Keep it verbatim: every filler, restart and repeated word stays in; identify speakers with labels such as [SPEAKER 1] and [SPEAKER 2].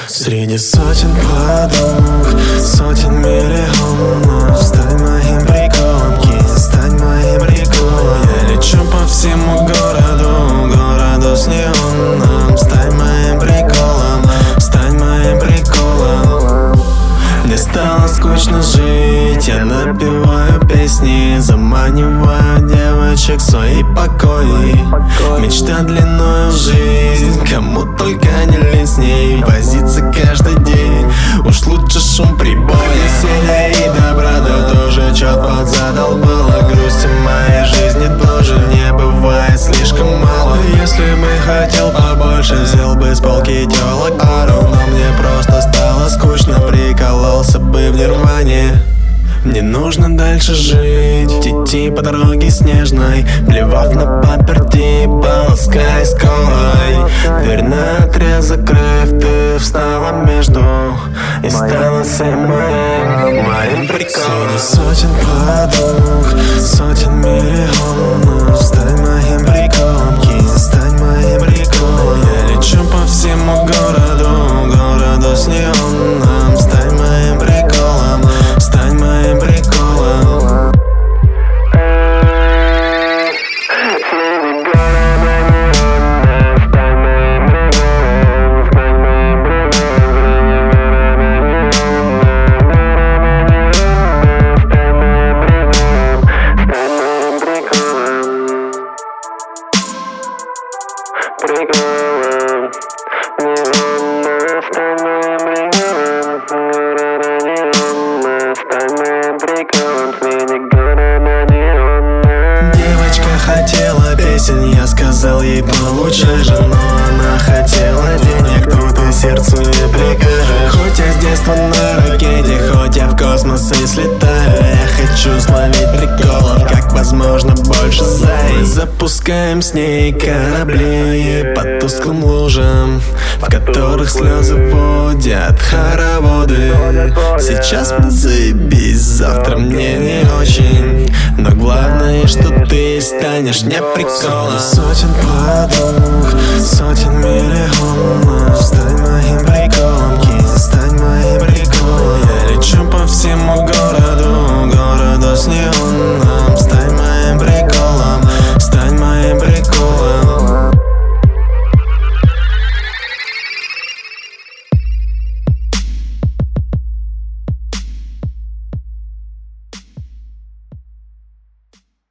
[SPEAKER 1] Среди сотен подруг, сотен миллионов, стань моим приколом, кисть, стань моим приколом. Я лечу по всему городу, городу с неоном. Стань моим приколом, стань моим приколом. Мне стало скучно жить, я напеваю песни, заманиваю девочек в свои покои. Мечта длиною в жизнь, кому только не лень с ней возиться каждый день. Уж лучше шум прибоя, веселья и добра, да тоже чё подзадолбала. Грусти в моей жизни тоже не бывает слишком мало. Если бы хотел побольше, взял бы с полки тёлок пару, но мне просто стало скучно, прикололся бы в нирване. Мне нужно дальше жить, идти по дороге снежной, плевав на паперти, полоскай скалой. Дверь на отрез закрыв, ты встала между и стала всем моим, моим приколом. Среди сотен подруг, сотен миллионов, стань моим приколом, кисть, стань моим приколом. Я лечу по всему городу, городу с неоном. Стань моим приколом, стань моим приколом. Девочка хотела песен, я сказал ей получай же, но она хотела денег, тут и сердцу не прикажешь. Хоть я с детства на ракете, хоть я в космос и слетаю, я хочу словить приколов, как возможно больше зай. Мы запускаем с ней корабли по тусклым лужам, в которых слезы водят хороводы. Сейчас мне заебись, завтра мне не очень, но главное, что ты станешь мне приколом. Сотен подруг, сотен миллионов, стань моим